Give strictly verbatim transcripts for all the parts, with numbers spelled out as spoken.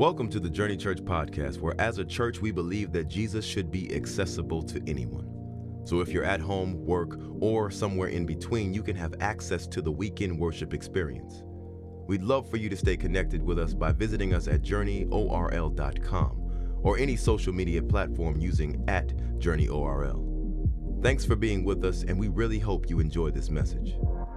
Welcome to the Journey Church podcast, where as a church, we believe that Jesus should be accessible to anyone. So if you're at home, work, or somewhere in between, you can have access to the weekend worship experience. We'd love for you to stay connected with us by visiting us at journey o r l dot com or any social media platform using at journey o r l. Thanks for being with us, and we really hope you enjoy this message.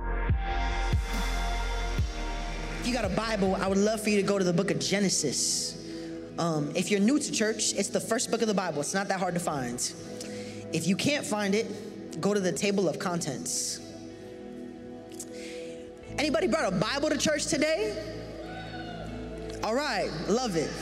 If you got a Bible, I would love for you to go to the book of Genesis. Um, if you're new to church, it's the first book of the Bible. It's not that hard to find. If you can't find it, go to the table of contents. Anybody brought a Bible to church today? All right, love it.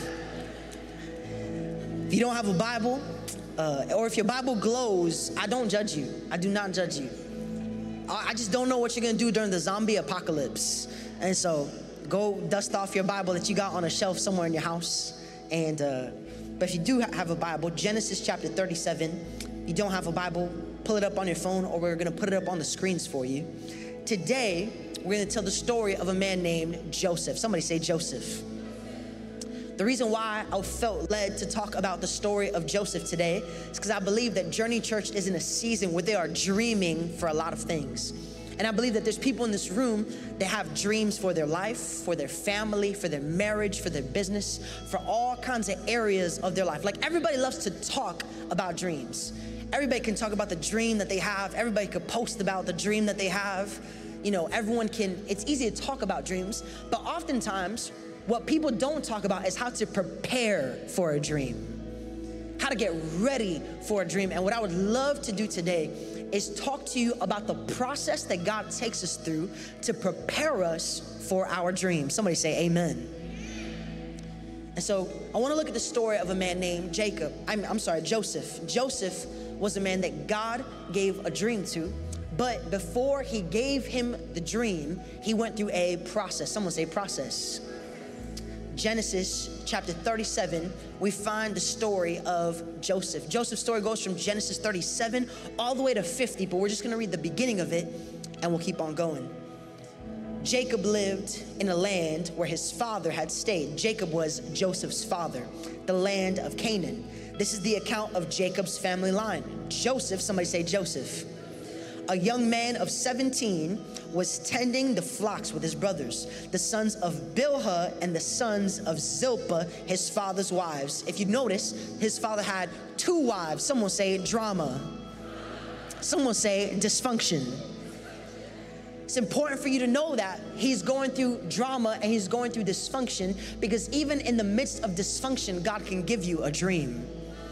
If you don't have a Bible, uh, or if your Bible glows, I don't judge you. I do not judge you. I just don't know what you're gonna do during the zombie apocalypse. And so go dust off your Bible that you got on a shelf somewhere in your house. And uh, but if you do have a Bible, Genesis chapter thirty-seven. You don't have a Bible, pull it up on your phone, or we're gonna put it up on the screens for you. Today, we're gonna tell the story of a man named Joseph. Somebody say Joseph. The reason why I felt led to talk about the story of Joseph today is because I believe that Journey Church is in a season where they are dreaming for a lot of things. And I believe that there's people in this room that have dreams for their life, for their family, for their marriage, for their business, for all kinds of areas of their life. Like, everybody loves to talk about dreams. Everybody can talk about the dream that they have. Everybody could post about the dream that they have. You know, everyone can, it's easy to talk about dreams, but oftentimes what people don't talk about is how to prepare for a dream, how to get ready for a dream. And what I would love to do today is talk to you about the process that God takes us through to prepare us for our dreams. Somebody say amen. And so I want to look at the story of a man named Jacob. I'm, I'm sorry, Joseph. Joseph was a man that God gave a dream to, but before he gave him the dream, he went through a process. Someone say process. Genesis chapter thirty-seven, we find the story of Joseph. Joseph's story goes from Genesis thirty-seven all the way to fifty, but we're just gonna read the beginning of it and we'll keep on going. Jacob lived in a land where his father had stayed. Jacob was Joseph's father, the land of Canaan. This is the account of Jacob's family line. Joseph, somebody say Joseph, a young man of seventeen, was tending the flocks with his brothers, the sons of Bilhah and the sons of Zilpah, his father's wives. If you notice, his father had two wives. Someone say drama. Someone say dysfunction. It's important for you to know that he's going through drama and he's going through dysfunction, because even in the midst of dysfunction, God can give you a dream.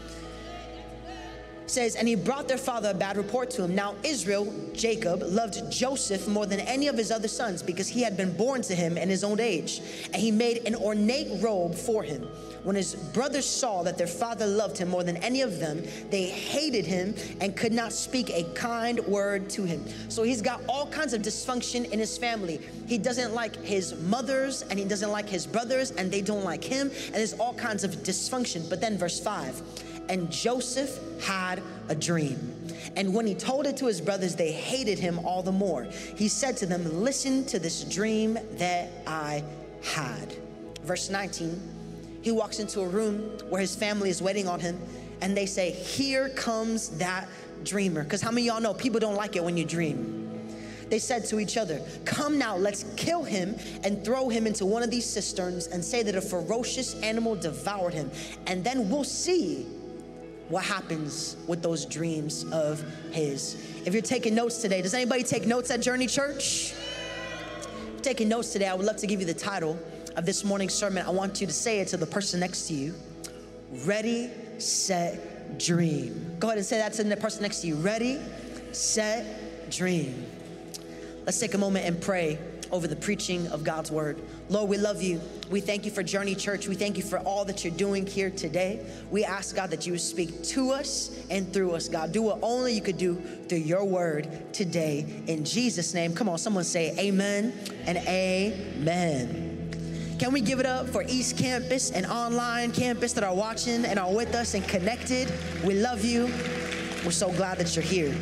Says, and he brought their father a bad report to him. Now Israel, Jacob, loved Joseph more than any of his other sons, because he had been born to him in his old age. And he made an ornate robe for him. When his brothers saw that their father loved him more than any of them, they hated him and could not speak a kind word to him. So he's got all kinds of dysfunction in his family. He doesn't like his mothers, and he doesn't like his brothers, and they don't like him. And there's all kinds of dysfunction. But then verse five, and Joseph had a dream. And when he told it to his brothers, they hated him all the more. He said to them, listen to this dream that I had. Verse nineteen, he walks into a room where his family is waiting on him, and they say, here comes that dreamer. Because how many of y'all know people don't like it when you dream? They said to each other, come now, let's kill him and throw him into one of these cisterns and say that a ferocious animal devoured him. And then we'll see what happens with those dreams of his. If you're taking notes today, does anybody take notes at Journey Church? If you're taking notes today, I would love to give you the title of this morning's sermon. I want you to say it to the person next to you. Ready, set, dream. Go ahead and say that to the person next to you. Ready, set, dream. Let's take a moment and pray over the preaching of God's word. Lord, we love you. We thank you for Journey Church. We thank you for all that you're doing here today. We ask, God, that you would speak to us and through us, God. Do what only you could do through your word today. In Jesus' name, come on, someone say amen and amen. Can we give it up for East Campus and online campus that are watching and are with us and connected? We love you. We're so glad that you're here.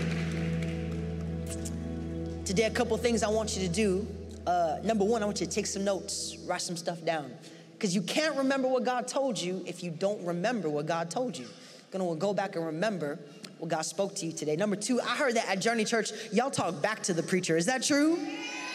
Today, a couple things I want you to do. Uh, number one, I want you to take some notes, write some stuff down. Because you can't remember what God told you if you don't remember what God told you. You're gonna go back and remember what God spoke to you today. Number two, I heard that at Journey Church, y'all talk back to the preacher. Is that true? You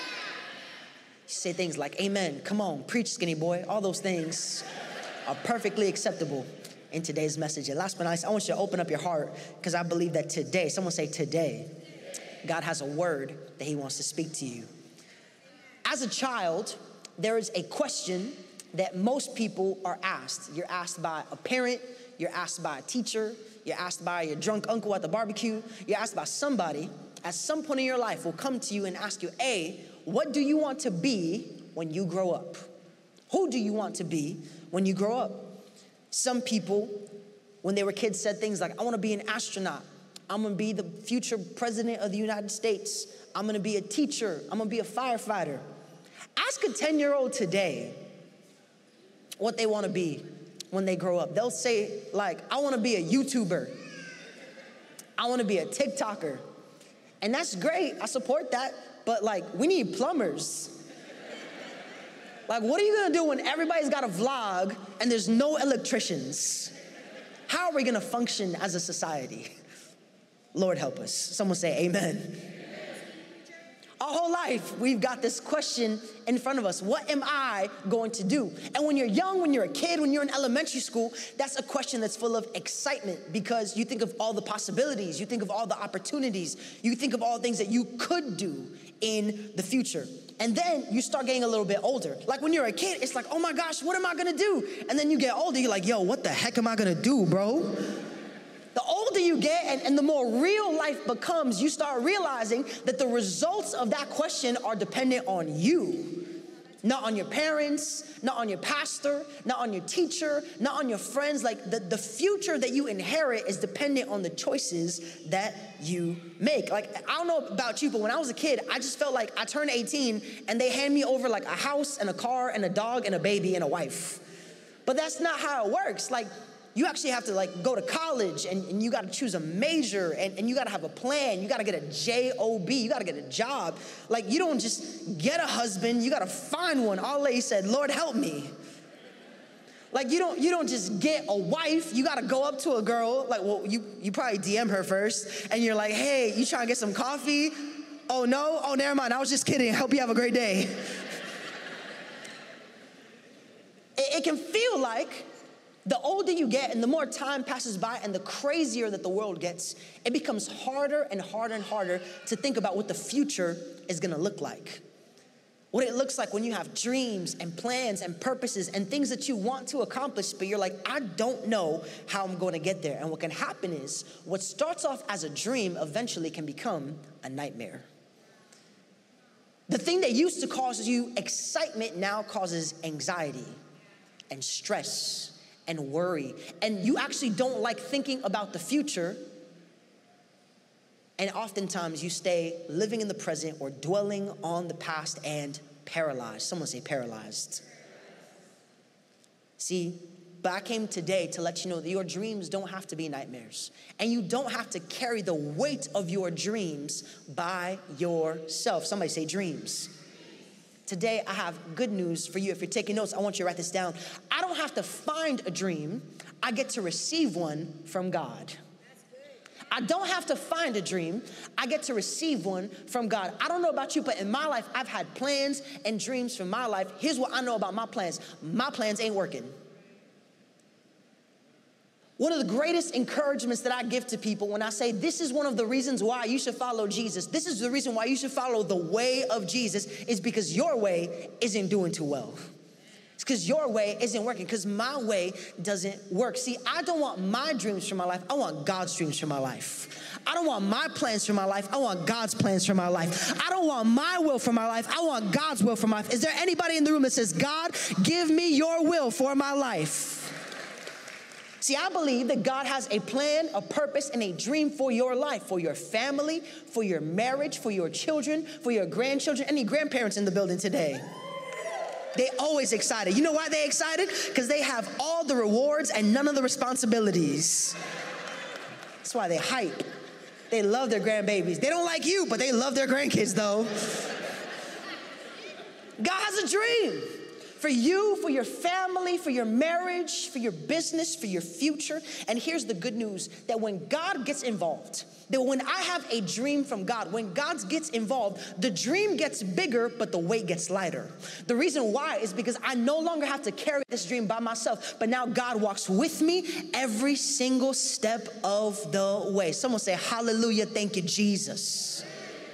say things like, amen, come on, preach, skinny boy. All those things are perfectly acceptable in today's message. And last but not least, I want you to open up your heart, because I believe that today, someone say today, God has a word that he wants to speak to you. As a child, there is a question that most people are asked. You're asked by a parent, you're asked by a teacher, you're asked by your drunk uncle at the barbecue, you're asked by somebody at some point in your life will come to you and ask you, A, what do you want to be when you grow up? Who do you want to be when you grow up? Some people, when they were kids, said things like, I want to be an astronaut. I'm going to be the future president of the United States. I'm going to be a teacher. I'm going to be a firefighter. Ask a ten-year-old today what they want to be when they grow up. They'll say, like, I want to be a YouTuber. I want to be a TikToker. And that's great. I support that. But, like, we need plumbers. Like, what are you going to do when everybody's got a vlog and there's no electricians? How are we going to function as a society? Lord help us. Someone say amen. Our whole life, we've got this question in front of us. What am I going to do? And when you're young, when you're a kid, when you're in elementary school, that's a question that's full of excitement, because you think of all the possibilities. You think of all the opportunities. You think of all the things that you could do in the future. And then you start getting a little bit older. Like when you're a kid, it's like, oh my gosh, what am I gonna do? And then you get older, you're like, yo, what the heck am I gonna do, bro? The older you get and, and the more real life becomes, you start realizing that the results of that question are dependent on you. Not on your parents, not on your pastor, not on your teacher, not on your friends. Like the, the future that you inherit is dependent on the choices that you make. Like, I don't know about you, but when I was a kid, I just felt like I turned eighteen and they hand me over like a house and a car and a dog and a baby and a wife. But that's not how it works. Like, you actually have to like go to college and, and you got to choose a major and, and you got to have a plan. You got to get a J O B. You got to get a job. Like, you don't just get a husband. You got to find one. Allah said, Lord, help me. Like, you don't you don't just get a wife. You got to go up to a girl. Like, well, you, you probably D M her first. And you're like, hey, you trying to get some coffee? Oh, no? Oh, never mind. I was just kidding. Hope you have a great day. it, it can feel like the older you get and the more time passes by and the crazier that the world gets, it becomes harder and harder and harder to think about what the future is gonna look like. What it looks like when you have dreams and plans and purposes and things that you want to accomplish, but you're like, I don't know how I'm gonna get there. And what can happen is, what starts off as a dream eventually can become a nightmare. The thing that used to cause you excitement now causes anxiety and stress and worry, and you actually don't like thinking about the future, and oftentimes you stay living in the present or dwelling on the past and paralyzed. Someone say paralyzed. See, but I came today to let you know that your dreams don't have to be nightmares, and you don't have to carry the weight of your dreams by yourself. Somebody say dreams. Today, I have good news for you. If you're taking notes, I want you to write this down. I don't have to find a dream. I get to receive one from God. I don't have to find a dream. I get to receive one from God. I don't know about you, but in my life, I've had plans and dreams for my life. Here's what I know about my plans. My plans ain't working. One of the greatest encouragements that I give to people when I say this is one of the reasons why you should follow Jesus, this is the reason why you should follow the way of Jesus, is because your way isn't doing too well. It's because your way isn't working, because my way doesn't work. See, I don't want my dreams for my life. I want God's dreams for my life. I don't want my plans for my life. I want God's plans for my life. I don't want my will for my life. I want God's will for my life. Is there anybody in the room that says, God, give me your will for my life? See, I believe that God has a plan, a purpose, and a dream for your life, for your family, for your marriage, for your children, for your grandchildren. Any grandparents in the building today? They always excited. You know why they excited? Because they have all the rewards and none of the responsibilities. That's why they hype. They love their grandbabies. They don't like you, but they love their grandkids though. God has a dream. For you, for your family, for your marriage, for your business, for your future. And here's the good news, that when God gets involved, that when I have a dream from God, when God gets involved, the dream gets bigger, but the weight gets lighter. The reason why is because I no longer have to carry this dream by myself, but now God walks with me every single step of the way. Someone say, hallelujah, thank you, Jesus.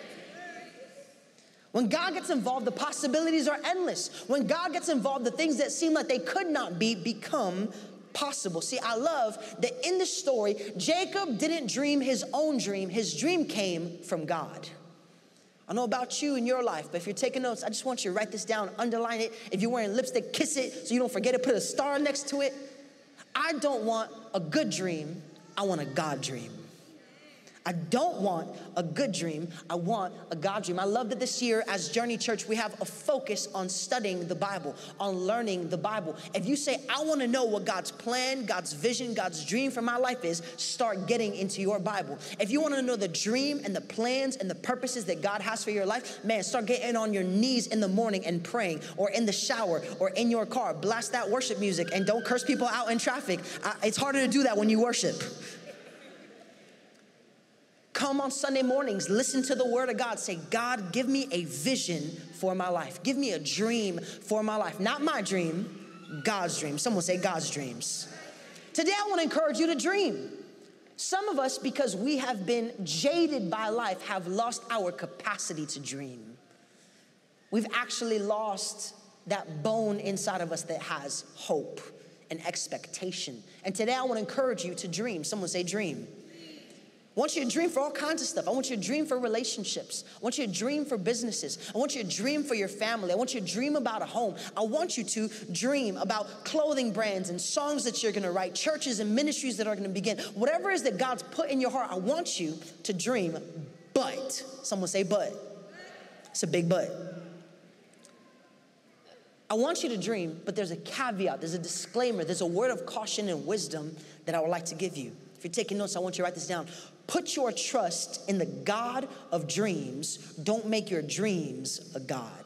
When God gets involved, the possibilities are endless. When God gets involved, the things that seem like they could not be become possible. See, I love that in the story, Jacob didn't dream his own dream. His dream came from God. I don't know about you in your life, but if you're taking notes, I just want you to write this down, underline it. If you're wearing lipstick, kiss it so you don't forget it, put a star next to it. I don't want a good dream. I want a God dream. I don't want a good dream. I want a God dream. I love that this year as Journey Church, we have a focus on studying the Bible, on learning the Bible. If you say, I want to know what God's plan, God's vision, God's dream for my life is, start getting into your Bible. If you want to know the dream and the plans and the purposes that God has for your life, man, start getting on your knees in the morning and praying, or in the shower, or in your car. Blast that worship music and don't curse people out in traffic. It's harder to do that when you worship. Come on Sunday mornings, listen to the word of God. Say, God, give me a vision for my life. Give me a dream for my life. Not my dream, God's dream. Someone say God's dreams. Today, I want to encourage you to dream. Some of us, because we have been jaded by life, have lost our capacity to dream. We've actually lost that bone inside of us that has hope and expectation. And today, I want to encourage you to dream. Someone say dream. I want you to dream for all kinds of stuff. I want you to dream for relationships. I want you to dream for businesses. I want you to dream for your family. I want you to dream about a home. I want you to dream about clothing brands and songs that you're going to write, churches and ministries that are going to begin. Whatever it is that God's put in your heart, I want you to dream. But, someone say but. It's a big but. I want you to dream, but there's a caveat, there's a disclaimer, there's a word of caution and wisdom that I would like to give you. If you're taking notes, I want you to write this down. Put your trust in the God of dreams. Don't make your dreams a God.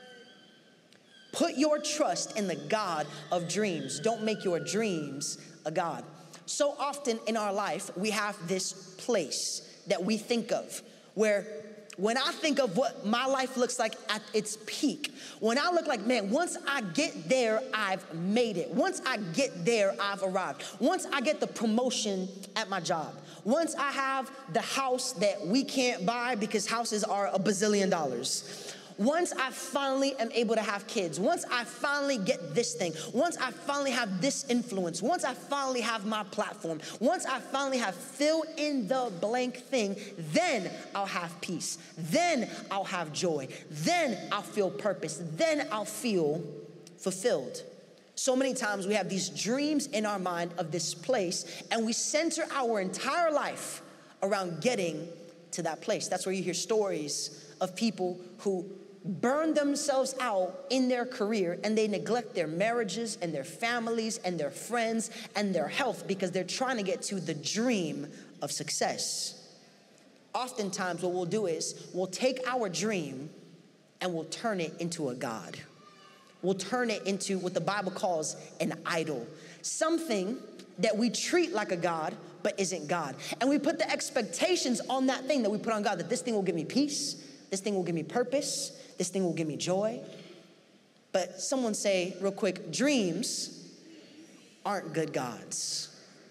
Put your trust in the God of dreams. Don't make your dreams a God. So often in our life, we have this place that we think of where when I think of what my life looks like at its peak, when I look like, man, once I get there, I've made it. Once I get there, I've arrived. Once I get the promotion at my job. Once I have the house that we can't buy because houses are a bazillion dollars. Once I finally am able to have kids, once I finally get this thing, once I finally have this influence, once I finally have my platform, once I finally have fill in the blank thing, then I'll have peace. Then I'll have joy. Then I'll feel purpose. Then I'll feel fulfilled. So many times we have these dreams in our mind of this place, and we center our entire life around getting to that place. That's where you hear stories of people who burn themselves out in their career and they neglect their marriages and their families and their friends and their health because they're trying to get to the dream of success. Oftentimes what we'll do is we'll take our dream and we'll turn it into a God. We'll turn it into what the Bible calls an idol. Something that we treat like a God but isn't God. And we put the expectations on that thing that we put on God, that this thing will give me peace, this thing will give me purpose, this thing will give me joy. But someone say real quick, dreams aren't good gods.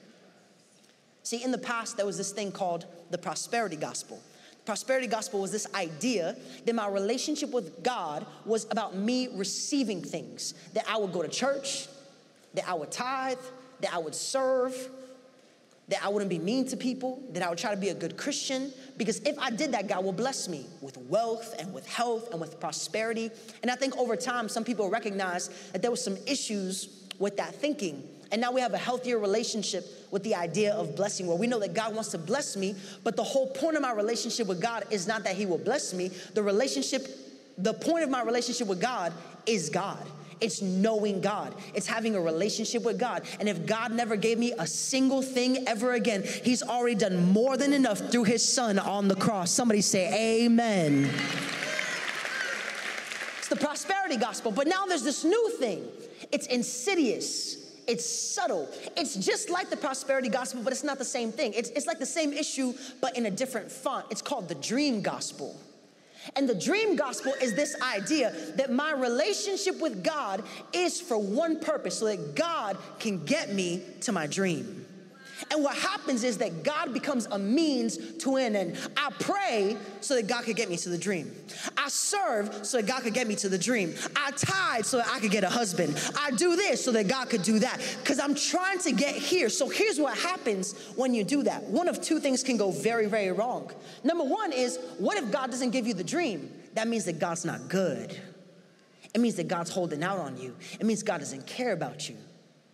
See, in the past, there was this thing called the prosperity gospel. The prosperity gospel was this idea that my relationship with God was about me receiving things, that I would go to church, that I would tithe, that I would serve, that I wouldn't be mean to people, that I would try to be a good Christian, because if I did that, God will bless me with wealth and with health and with prosperity. And I think over time, some people recognize that there was some issues with that thinking. And now we have a healthier relationship with the idea of blessing, where we know that God wants to bless me, but the whole point of my relationship with God is not that he will bless me. The relationship, the point of my relationship with God is God. It's knowing God. It's having a relationship with God. And if God never gave me a single thing ever again, he's already done more than enough through his son on the cross. Somebody say amen. the prosperity gospel. But now there's this new thing. It's insidious. It's subtle. It's just like the prosperity gospel, but it's not the same thing. It's, it's like the same issue, but in a different font. It's called the dream gospel. And the dream gospel is this idea that my relationship with God is for one purpose, so that God can get me to my dream. And what happens is that God becomes a means to an end. I pray so that God could get me to the dream. I serve so that God could get me to the dream. I tithe so that I could get a husband. I do this so that God could do that, because I'm trying to get here. So here's what happens when you do that. One of two things can go very, very wrong. Number one is, what if God doesn't give you the dream? That means that God's not good. It means that God's holding out on you. It means God doesn't care about you.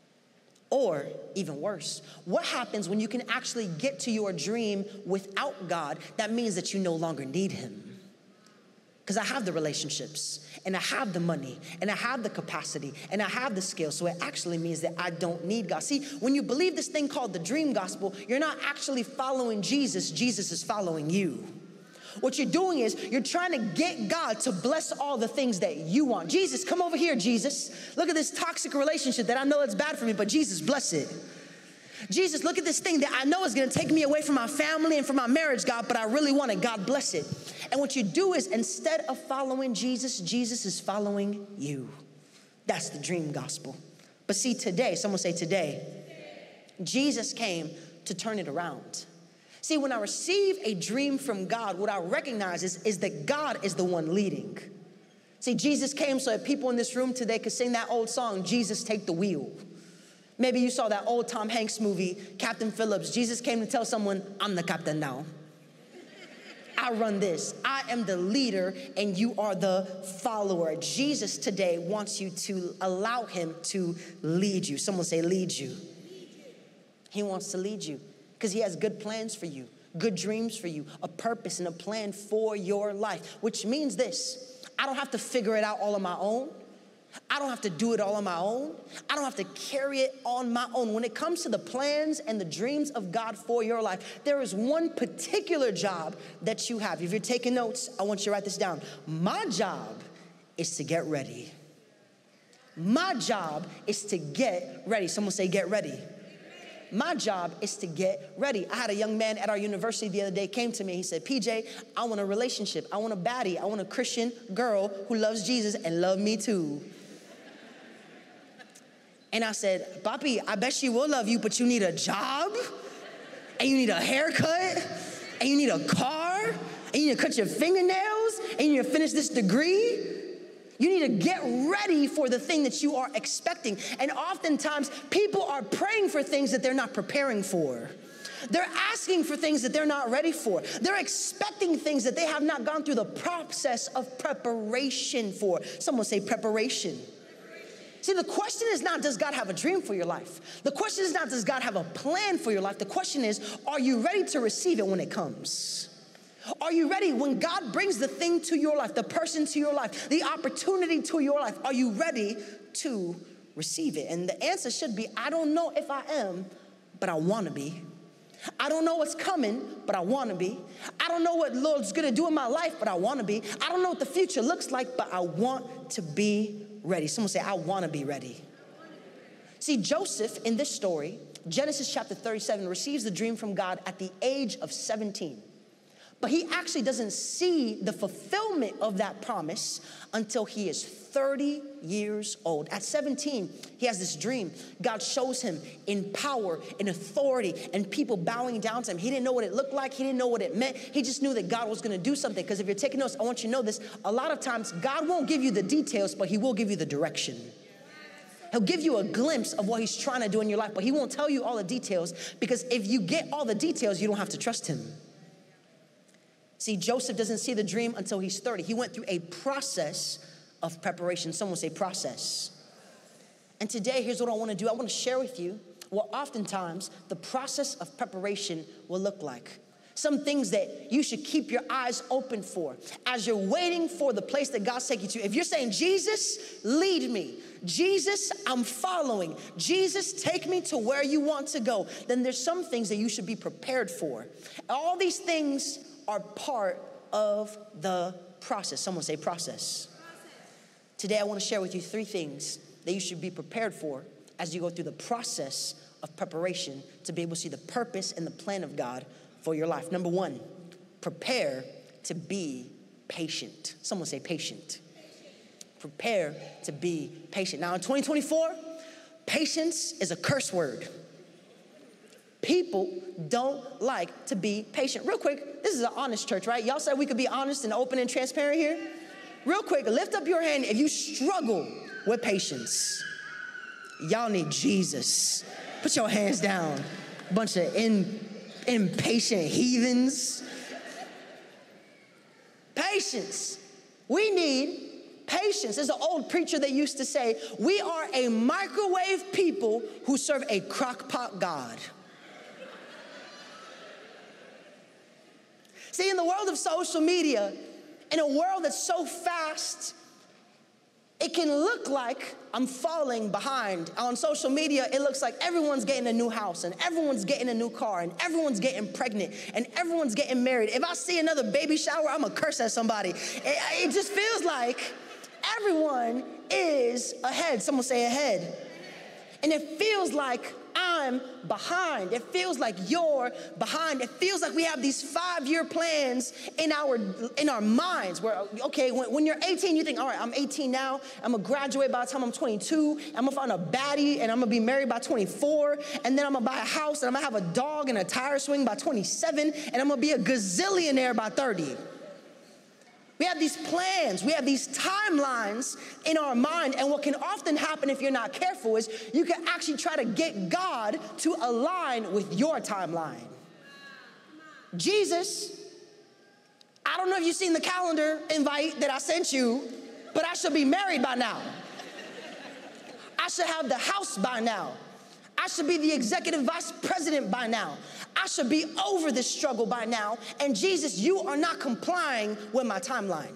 Or even worse, what happens when you can actually get to your dream without God? That means that you no longer need him. Because I have the relationships, and I have the money, and I have the capacity, and I have the skills. So it actually means that I don't need God. See, when you believe this thing called the dream gospel, you're not actually following Jesus. Jesus is following you. What you're doing is you're trying to get God to bless all the things that you want. Jesus, come over here, Jesus. Look at this toxic relationship that I know it's bad for me, but Jesus, bless it. Jesus, look at this thing that I know is going to take me away from my family and from my marriage, God, but I really want it. God, bless it. And what you do is, instead of following Jesus, Jesus is following you. That's the dream gospel. But see, today, someone say today, Jesus came to turn it around. See, when I receive a dream from God, what I recognize is, is that God is the one leading. See, Jesus came so that people in this room today could sing that old song, Jesus Take the Wheel. Maybe you saw that old Tom Hanks movie, Captain Phillips. Jesus came to tell someone, I'm the captain now. I run this. I am the leader and you are the follower. Jesus today wants you to allow him to lead you. Someone say lead you. He wants to lead you. Because he has good plans for you, good dreams for you, a purpose and a plan for your life, which means this: I don't have to figure it out all on my own. I don't have to do it all on my own. I don't have to carry it on my own. When it comes to the plans and the dreams of God for your life, there is one particular job that you have. If you're taking notes, I want you to write this down. My job is to get ready. My job is to get ready. Someone say get ready. My job is to get ready. I had a young man at our university the other day came to me. He said, P J, I want a relationship. I want a baddie. I want a Christian girl who loves Jesus and love me too. And I said, Papi, I bet she will love you, but you need a job, and you need a haircut, and you need a car, and you need to cut your fingernails, and you need to finish this degree. You need to get ready for the thing that you are expecting. And oftentimes, people are praying for things that they're not preparing for. They're asking for things that they're not ready for. They're expecting things that they have not gone through the process of preparation for. Someone say preparation. See, the question is not, does God have a dream for your life? The question is not, does God have a plan for your life? The question is, are you ready to receive it when it comes? Are you ready when God brings the thing to your life, the person to your life, the opportunity to your life? Are you ready to receive it? And the answer should be, I don't know if I am, but I want to be. I don't know what's coming, but I want to be. I don't know what the Lord's going to do in my life, but I want to be. I don't know what the future looks like, but I want to be ready. Someone say, I want to be ready. See, Joseph in this story, Genesis chapter thirty-seven, receives the dream from God at the age of seventeen. But he actually doesn't see the fulfillment of that promise until he is thirty years old. At seventeen, he has this dream. God shows him in power, in authority, and people bowing down to him. He didn't know what it looked like. He didn't know what it meant. He just knew that God was going to do something. Because if you're taking notes, I want you to know this. A lot of times, God won't give you the details, but he will give you the direction. He'll give you a glimpse of what he's trying to do in your life, but he won't tell you all the details, because if you get all the details, you don't have to trust him. See, Joseph doesn't see the dream until he's thirty. He went through a process of preparation. Someone say process. And today, here's what I want to do. I want to share with you what oftentimes the process of preparation will look like. Some things that you should keep your eyes open for as you're waiting for the place that God's taking you to. If you're saying, Jesus, lead me. Jesus, I'm following. Jesus, take me to where you want to go. Then there's some things that you should be prepared for. All these things are part of the process. Someone say process. Today I want to share with you three things that you should be prepared for as you go through the process of preparation to be able to see the purpose and the plan of God for your life. Number one, prepare to be patient. Someone say patient. Prepare to be patient. Now in twenty twenty-four, patience is a curse word. People don't like to be patient. Real quick, this is an honest church, right? Y'all said we could be honest and open and transparent here. Real quick, lift up your hand if you struggle with patience. Y'all need Jesus. Put your hands down. Bunch of in, impatient heathens. Patience. We need patience. There's an old preacher that used to say, we are a microwave people who serve a crockpot God. See, in the world of social media, in a world that's so fast, it can look like I'm falling behind. On social media, it looks like everyone's getting a new house and everyone's getting a new car and everyone's getting pregnant and everyone's getting married. If I see another baby shower, I'm gonna curse at somebody. It, it just feels like everyone is ahead. Someone say ahead. And it feels like I'm behind. It feels like you're behind. It feels like we have these five-year plans in our in our minds where, okay, when, when you're eighteen, you think, all right, I'm eighteen now. I'm going to graduate by the time I'm twenty-two. I'm going to find a baddie, and I'm going to be married by twenty-four. And then I'm going to buy a house, and I'm going to have a dog and a tire swing by twenty-seven. And I'm going to be a gazillionaire by thirty. We have these plans, we have these timelines in our mind, and what can often happen if you're not careful is you can actually try to get God to align with your timeline. Jesus, I don't know if you've seen the calendar invite that I sent you, but I should be married by now. I should have the house by now. I should be the executive vice president by now. I should be over this struggle by now. And Jesus, you are not complying with my timeline.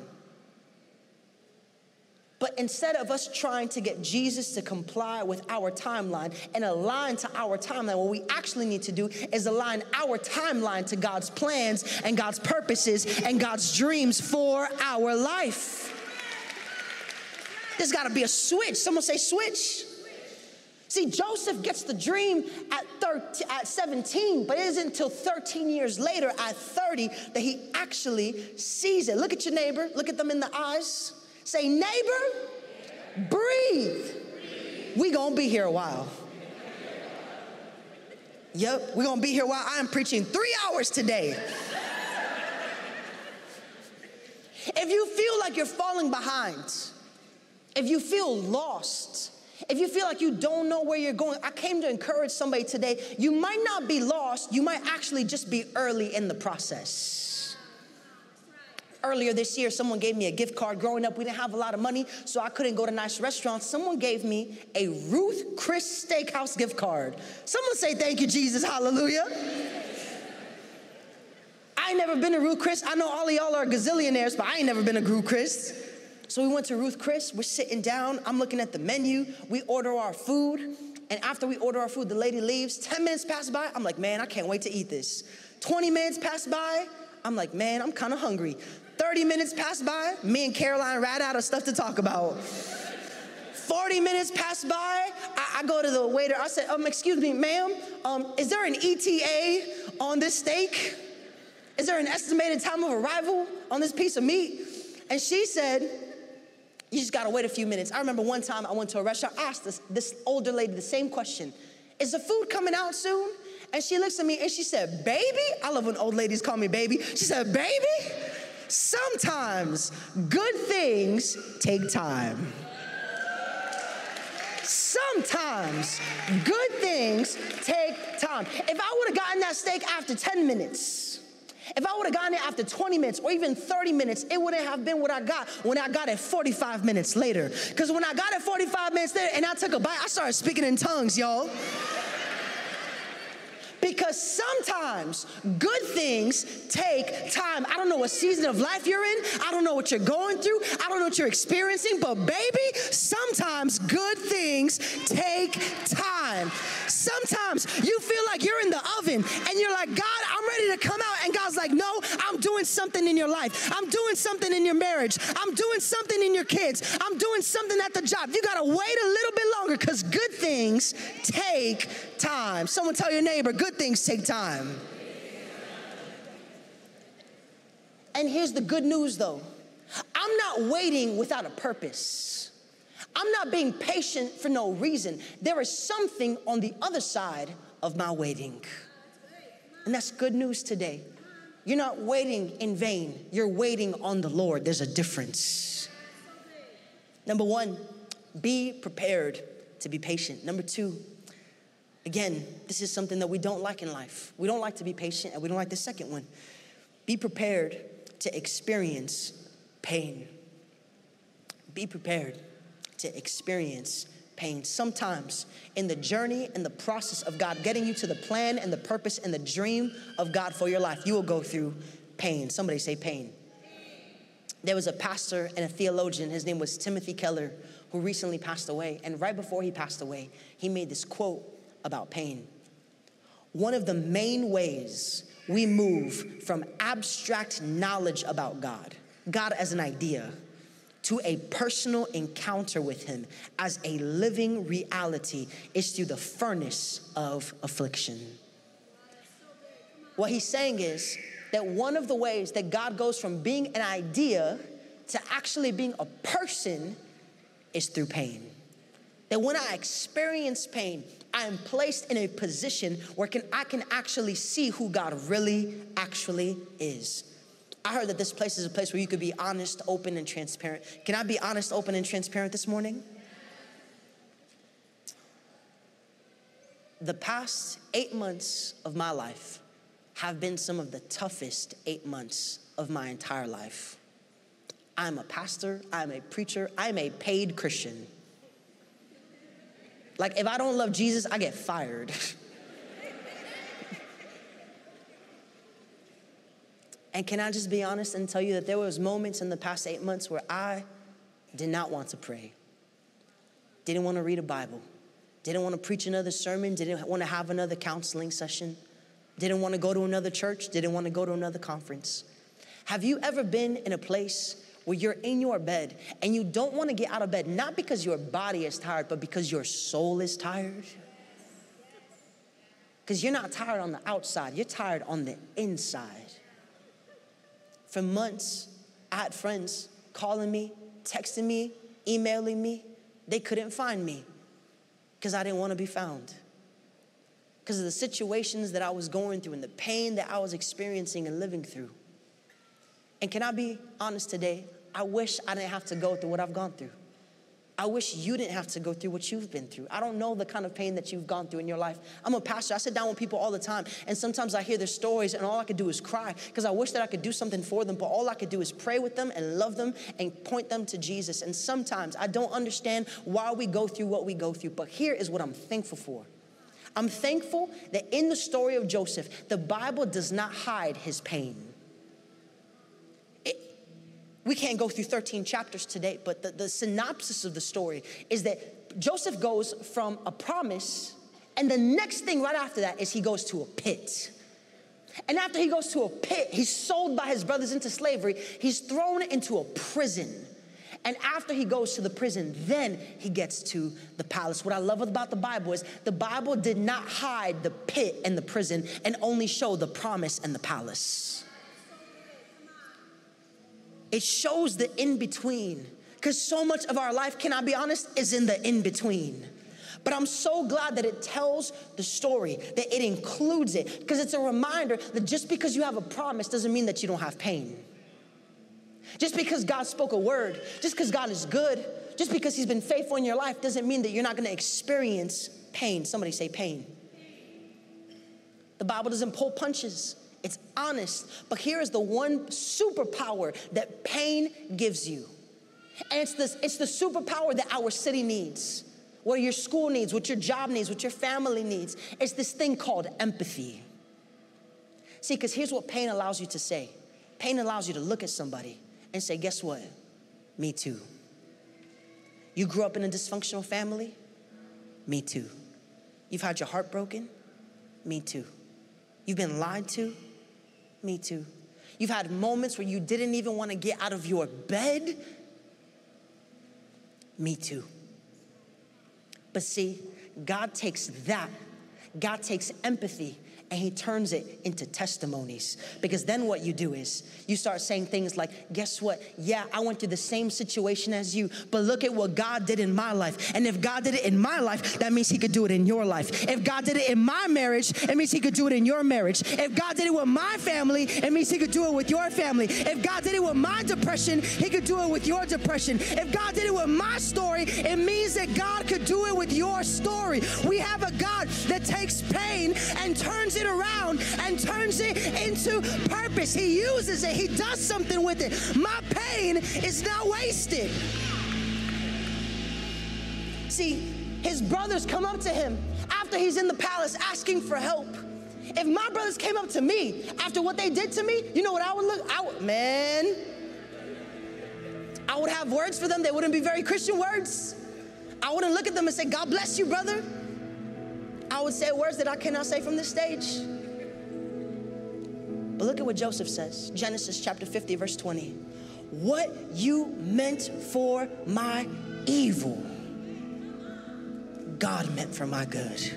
But instead of us trying to get Jesus to comply with our timeline and align to our timeline, what we actually need to do is align our timeline to God's plans and God's purposes and God's dreams for our life. There's got to be a switch. Someone say switch. See, Joseph gets the dream at thirteen, at seventeen, but it isn't until thirteen years later at thirty that he actually sees it. Look at your neighbor. Look at them in the eyes. Say, neighbor, breathe. We gonna be here a while. Yep, we're gonna be here a while. I am preaching three hours today. If you feel like you're falling behind, if you feel lost, if you feel like you don't know where you're going, I came to encourage somebody today. You might not be lost. You might actually just be early in the process. Earlier this year, someone gave me a gift card. Growing up, we didn't have a lot of money, so I couldn't go to nice restaurants. Someone gave me a Ruth Chris Steakhouse gift card. Someone say, thank you, Jesus, hallelujah. I ain't never been to Ruth Chris. I know all of y'all are gazillionaires, but I ain't never been to Ruth Chris. So we went to Ruth Chris, we're sitting down, I'm looking at the menu, we order our food, and after we order our food, the lady leaves. ten minutes pass by, I'm like, man, I can't wait to eat this. twenty minutes pass by, I'm like, man, I'm kind of hungry. thirty minutes pass by, me and Caroline ran out of stuff to talk about. forty minutes pass by, I, I go to the waiter, I said, um, excuse me, ma'am, um, is there an E T A on this steak? Is there an estimated time of arrival on this piece of meat? And she said, you just gotta wait a few minutes. I remember one time I went to a restaurant, I asked this, this older lady the same question. Is the food coming out soon? And she looks at me and she said, baby? I love when old ladies call me baby. She said, baby, sometimes good things take time. Sometimes good things take time. If I would have gotten that steak after ten minutes, if I would have gotten it after twenty minutes or even thirty minutes, it wouldn't have been what I got when I got it forty-five minutes later. Because when I got it forty-five minutes later and I took a bite, I started speaking in tongues, y'all. Because sometimes good things take time. I don't know what season of life you're in. I don't know what you're going through. I don't know what you're experiencing. But baby, sometimes good things take time. Sometimes you feel like you're in the oven and you're like, God, I'm ready ready to come out, and God's like, no, I'm doing something in your life. I'm doing something in your marriage. I'm doing something in your kids. I'm doing something at the job. You got to wait a little bit longer because good things take time. Someone tell your neighbor, good things take time. And here's the good news, though. I'm not waiting without a purpose. I'm not being patient for no reason. There is something on the other side of my waiting. And that's good news today. You're not waiting in vain. You're waiting on the Lord. There's a difference. Number one, be prepared to be patient. Number two, again, this is something that we don't like in life. We don't like to be patient, and we don't like the second one. Be prepared to experience pain. Be prepared to experience pain. Sometimes in the journey and the process of God getting you to the plan and the purpose and the dream of God for your life, you will go through pain. Somebody say pain. There was a pastor and a theologian, his name was Timothy Keller, who recently passed away. And right before he passed away, he made this quote about pain. One of the main ways we move from abstract knowledge about God, God as an idea, to a personal encounter with him as a living reality is through the furnace of affliction. What he's saying is that one of the ways that God goes from being an idea to actually being a person is through pain. That when I experience pain, I am placed in a position where can, I can actually see who God really actually is. I heard that this place is a place where you could be honest, open, and transparent. Can I be honest, open, and transparent this morning? The past eight months of my life have been some of the toughest eight months of my entire life. I'm a pastor, I'm a preacher, I'm a paid Christian. Like, if I don't love Jesus, I get fired. And can I just be honest and tell you that there was moments in the past eight months where I did not want to pray, didn't want to read a Bible, didn't want to preach another sermon, didn't want to have another counseling session, didn't want to go to another church, didn't want to go to another conference. Have you ever been in a place where you're in your bed and you don't want to get out of bed, not because your body is tired, but because your soul is tired? Because you're not tired on the outside, you're tired on the inside. For months, I had friends calling me, texting me, emailing me. They couldn't find me because I didn't want to be found. Because of the situations that I was going through and the pain that I was experiencing and living through. And can I be honest today? I wish I didn't have to go through what I've gone through. I wish you didn't have to go through what you've been through. I don't know the kind of pain that you've gone through in your life. I'm a pastor. I sit down with people all the time, and sometimes I hear their stories, and all I could do is cry because I wish that I could do something for them, but all I could do is pray with them and love them and point them to Jesus. And sometimes I don't understand why we go through what we go through, but here is what I'm thankful for. I'm thankful that in the story of Joseph, the Bible does not hide his pain. It, we can't go through thirteen chapters today, but the, the synopsis of the story is that Joseph goes from a promise, and the next thing right after that is he goes to a pit. And after he goes to a pit, he's sold by his brothers into slavery. He's thrown into a prison. And after he goes to the prison, then he gets to the palace. What I love about the Bible is the Bible did not hide the pit and the prison and only show the promise and the palace. It shows the in-between, because so much of our life, can I be honest, is in the in-between. But I'm so glad that it tells the story, that it includes it, because it's a reminder that just because you have a promise doesn't mean that you don't have pain. Just because God spoke a word, just because God is good, just because he's been faithful in your life doesn't mean that you're not going to experience pain. Somebody say pain. The Bible doesn't pull punches. It's honest. But here is the one superpower that pain gives you. And it's this, it's the superpower that our city needs, what your school needs, what your job needs, what your family needs. It's this thing called empathy. See, because here's what pain allows you to say. Pain allows you to look at somebody and say, guess what? Me too. You grew up in a dysfunctional family? Me too. You've had your heart broken? Me too. You've been lied to? Me too. You've had moments where you didn't even want to get out of your bed. Me too. But see, God takes that, God takes empathy, and he turns it into testimonies. Because then what you do is you start saying things like, guess what? Yeah, I went through the same situation as you, but look at what God did in my life. And if God did it in my life, that means he could do it in your life. If God did it in my marriage, it means he could do it in your marriage. If God did it with my family, it means he could do it with your family. If God did it with my depression, he could do it with your depression. If God did it with my story, it means that God could do it with your story. We have a God that takes pain and turns it around and turns it into purpose. He uses it. He does something with it. My pain is not wasted. See, his brothers come up to him after he's in the palace asking for help. If my brothers came up to me after what they did to me, you know what I would look, I would, man, I would have words for them. They wouldn't be very Christian words. I wouldn't look at them and say, God bless you, brother. I would say words that I cannot say from this stage. But look at what Joseph says. Genesis chapter fifty, verse twenty. What you meant for my evil, God meant for my good.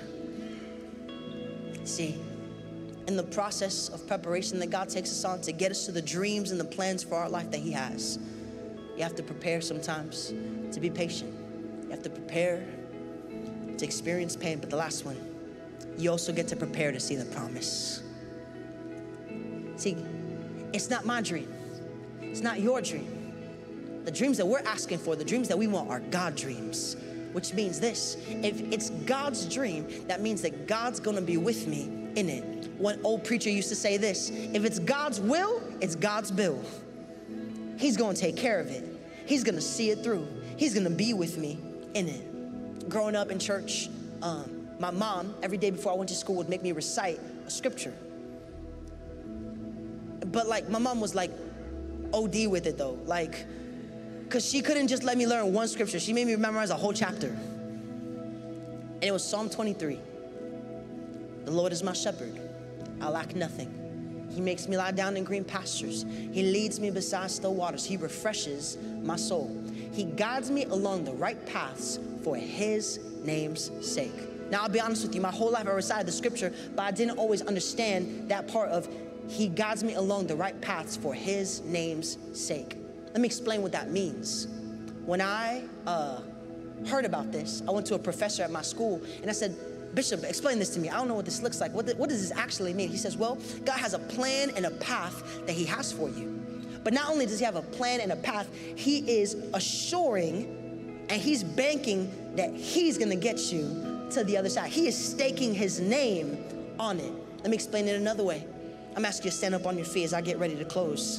See, in the process of preparation that God takes us on to get us to the dreams and the plans for our life that he has, you have to prepare sometimes to be patient. You have to prepare to experience pain, but the last one, you also get to prepare to see the promise. See, it's not my dream. It's not your dream. The dreams that we're asking for, the dreams that we want are God dreams, which means this: if it's God's dream, that means that God's gonna be with me in it. One old preacher used to say this: if it's God's will, it's God's bill. He's gonna take care of it. He's gonna see it through. He's gonna be with me in it. Growing up in church, um, my mom, every day before I went to school, would make me recite a scripture. But like, my mom was like O D with it though. Like, cause she couldn't just let me learn one scripture. She made me memorize a whole chapter. And it was Psalm twenty-three. The Lord is my shepherd. I lack nothing. He makes me lie down in green pastures. He leads me beside still waters. He refreshes my soul. He guides me along the right paths for his name's sake. Now, I'll be honest with you, my whole life I recited the scripture, but I didn't always understand that part of he guides me along the right paths for his name's sake. Let me explain what that means. When I uh, heard about this, I went to a professor at my school and I said, Bishop, explain this to me. I don't know what this looks like. What, the, what does this actually mean? He says, well, God has a plan and a path that he has for you. But not only does he have a plan and a path, he is assuring and he's banking that he's gonna get you to the other side. He is staking his name on it. Let me explain it another way. I'm asking you to stand up on your feet as I get ready to close.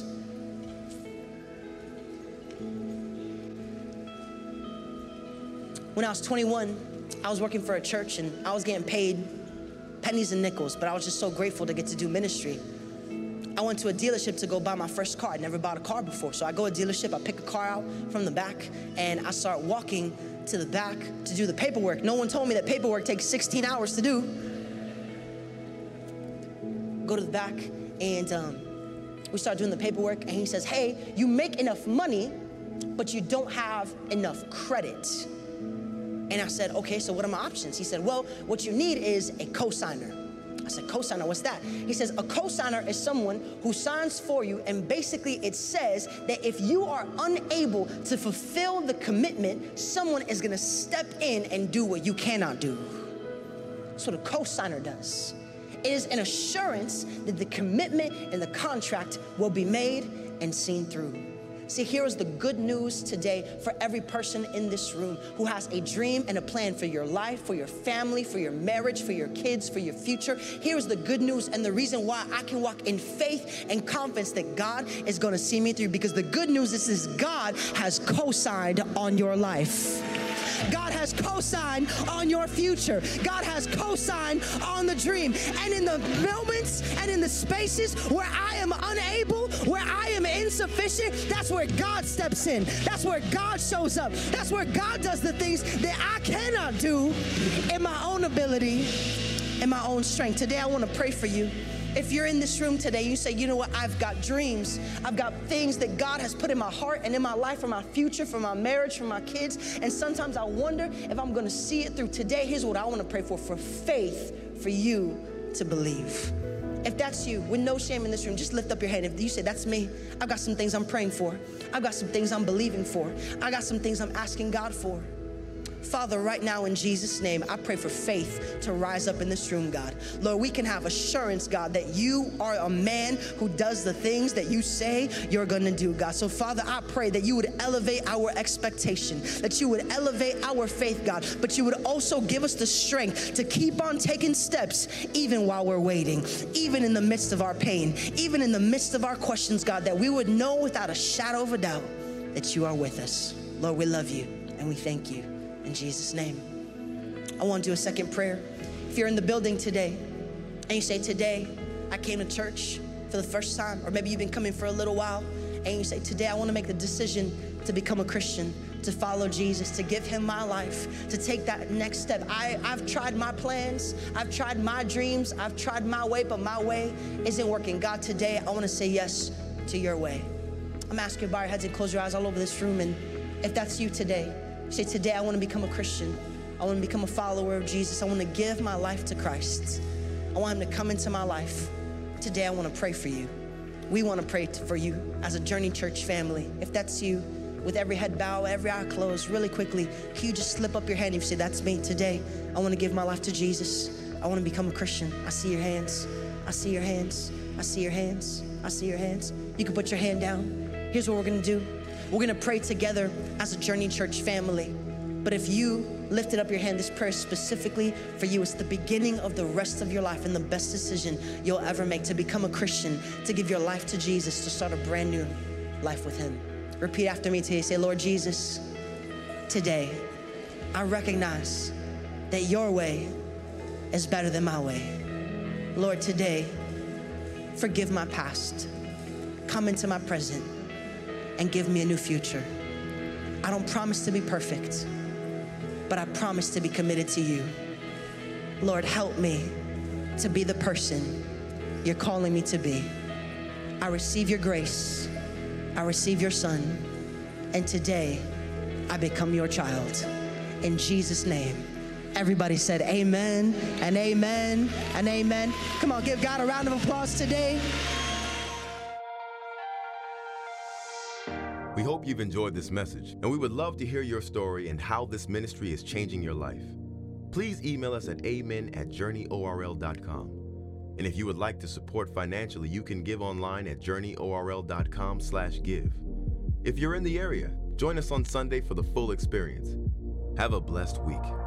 When I was twenty-one, I was working for a church and I was getting paid pennies and nickels, but I was just so grateful to get to do ministry. I went to a dealership to go buy my first car. I'd never bought a car before. So I go to a dealership, I pick a car out from the back, and I start walking to the back to do the paperwork. No one told me that paperwork takes sixteen hours to do. Go to the back, and um, we start doing the paperwork, and he says, hey, you make enough money, but you don't have enough credit. And I said, okay, so what are my options? He said, well, what you need is a cosigner. I said, cosigner, what's that? He says, a cosigner is someone who signs for you, and basically it says that if you are unable to fulfill the commitment, someone is gonna step in and do what you cannot do. That's what a cosigner does. It is an assurance that the commitment and the contract will be made and seen through. See, here is the good news today for every person in this room who has a dream and a plan for your life, for your family, for your marriage, for your kids, for your future. Here is the good news and the reason why I can walk in faith and confidence that God is going to see me through, because the good news is, is God has co-signed on your life. God has co-signed on your future. God has co-signed on the dream. And in the moments and in the spaces where I am unable, where I am insufficient, that's where God steps in. That's where God shows up. That's where God does the things that I cannot do in my own ability, in my own strength. Today I want to pray for you. If you're in this room today, you say, you know what, I've got dreams. I've got things that God has put in my heart and in my life for my future, for my marriage, for my kids. And sometimes I wonder if I'm gonna see it through. Today, here's what I wanna pray for, for faith for you to believe. If that's you, with no shame in this room, just lift up your hand. If you say, that's me, I've got some things I'm praying for. I've got some things I'm believing for. I got some things I'm asking God for. Father, right now in Jesus' name, I pray for faith to rise up in this room, God. Lord, we can have assurance, God, that you are a man who does the things that you say you're gonna do, God. So Father, I pray that you would elevate our expectation, that you would elevate our faith, God, but you would also give us the strength to keep on taking steps even while we're waiting, even in the midst of our pain, even in the midst of our questions, God, that we would know without a shadow of a doubt that you are with us. Lord, we love you and we thank you. In Jesus' name. I want to do a second prayer. If you're in the building today and you say, today I came to church for the first time, or maybe you've been coming for a little while, and you say, today I want to make the decision to become a Christian, to follow Jesus, to give him my life, to take that next step. I, I've tried my plans, I've tried my dreams, I've tried my way, but my way isn't working. God, today I want to say yes to your way. I'm asking you to bow your heads and close your eyes all over this room, and if that's you today, say, today I want to become a Christian. I want to become a follower of Jesus. I want to give my life to Christ. I want him to come into my life. Today I want to pray for you. We want to pray for you as a Journey Church family. If that's you, with every head bowed, every eye closed, really quickly, can you just slip up your hand and you say, that's me. Today I want to give my life to Jesus. I want to become a Christian. I see your hands. I see your hands. I see your hands. I see your hands. You can put your hand down. Here's what we're going to do. We're gonna pray together as a Journey Church family. But if you lifted up your hand, this prayer is specifically for you. It's the beginning of the rest of your life and the best decision you'll ever make, to become a Christian, to give your life to Jesus, to start a brand new life with him. Repeat after me today. Say, Lord Jesus, today I recognize that your way is better than my way. Lord, today, forgive my past. Come into my present and give me a new future. I don't promise to be perfect, but I promise to be committed to you. Lord, help me to be the person you're calling me to be. I receive your grace. I receive your son. And today, I become your child. In Jesus' name. Everybody said amen and amen and amen. Come on, give God a round of applause today. We hope you've enjoyed this message, and we would love to hear your story and how this ministry is changing your life. Please email us at amen at journey O R L dot com. And if you would like to support financially, you can give online at journey O R L dot com slash give. If you're in the area, join us on Sunday for the full experience. Have a blessed week.